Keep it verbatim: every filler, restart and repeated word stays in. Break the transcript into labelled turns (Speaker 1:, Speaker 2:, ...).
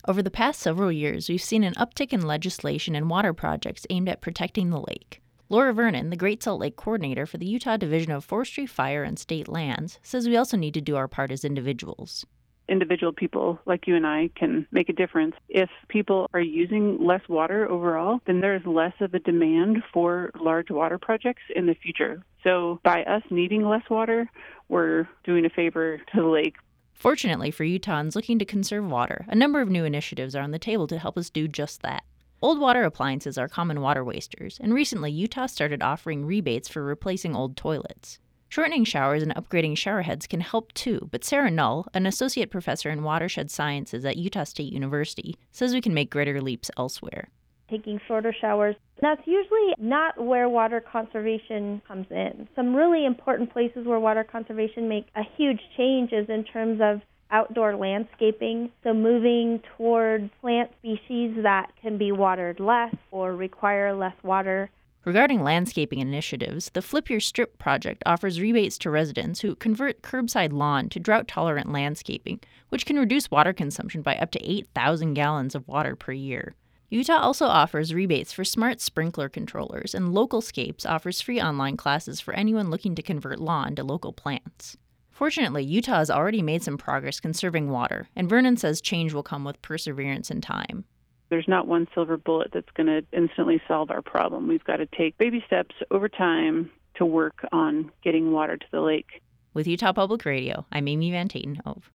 Speaker 1: Over the past several years, we've seen an uptick in legislation and water projects aimed at protecting the lake. Laura Vernon, the Great Salt Lake coordinator for the Utah Division of Forestry, Fire, and State Lands, says we also need to do our part as individuals.
Speaker 2: Individual people like you and I can make a difference. If people are using less water overall, then there's less of a demand for large water projects in the future. So by us needing less water, we're doing a favor to the lake.
Speaker 1: Fortunately for Utahns looking to conserve water, a number of new initiatives are on the table to help us do just that. Old water appliances are common water wasters, and recently Utah started offering rebates for replacing old toilets. Shortening showers and upgrading shower heads can help too, but Sarah Null, an associate professor in watershed sciences at Utah State University, says we can make greater leaps elsewhere.
Speaker 3: Taking shorter showers, that's usually not where water conservation comes in. Some really important places where water conservation make a huge change is in terms of outdoor landscaping, so moving toward plant species that can be watered less or require less water.
Speaker 1: Regarding landscaping initiatives, the Flip Your Strip project offers rebates to residents who convert curbside lawn to drought-tolerant landscaping, which can reduce water consumption by up to eight thousand gallons of water per year. Utah also offers rebates for smart sprinkler controllers, and Localscapes offers free online classes for anyone looking to convert lawn to local plants. Fortunately, Utah has already made some progress conserving water, and Vernon says change will come with perseverance and time.
Speaker 2: There's not one silver bullet that's going to instantly solve our problem. We've got to take baby steps over time to work on getting water to the lake.
Speaker 1: With Utah Public Radio, I'm Amy Van Tatenhove.